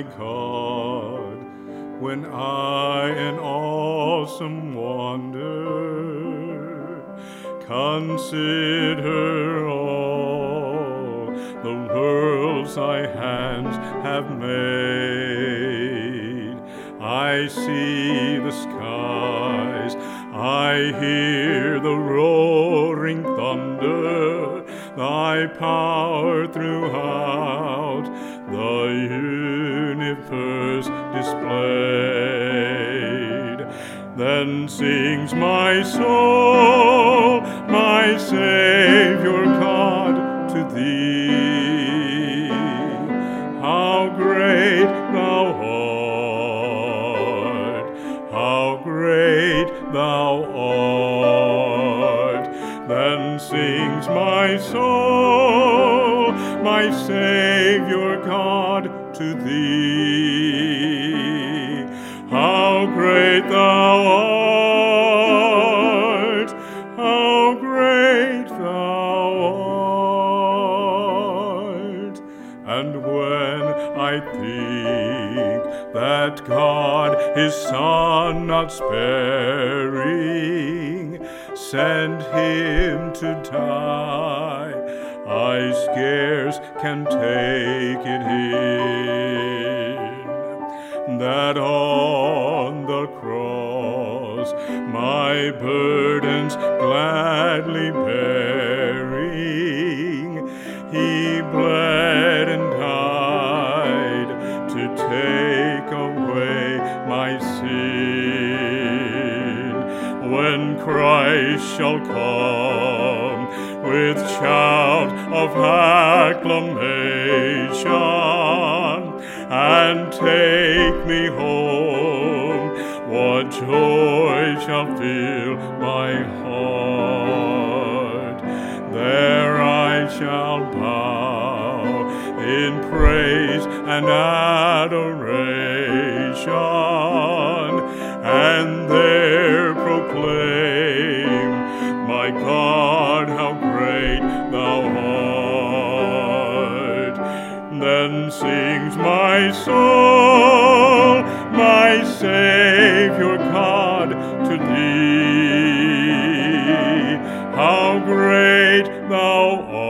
my God, when I in awesome wonder consider all the worlds thy hands have made. I see the skies, I hear the roaring thunder, thy power throughout the universe displayed. Then sings my soul, my Savior God, to thee. How great thou art, how great thou art. Then sings my soul, my Savior God, to thee. How great thou art, how great thou art. And when I think that God his Son not sparing sent him to die, I scarce can take it in, that on the cross my burdens gladly bearing, he bled and died to take away my sin. When Christ shall come with shout of acclamation and take me home, what joy shall fill my heart. There I shall bow in praise and adoration, and there proclaim, my God, how great thou art. Then sings my soul, my Savior God, to thee. How great thou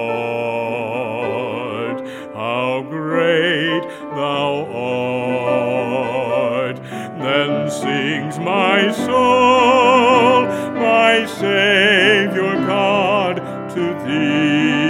art, how great thou art. Then sings my soul, my Savior God, to thee.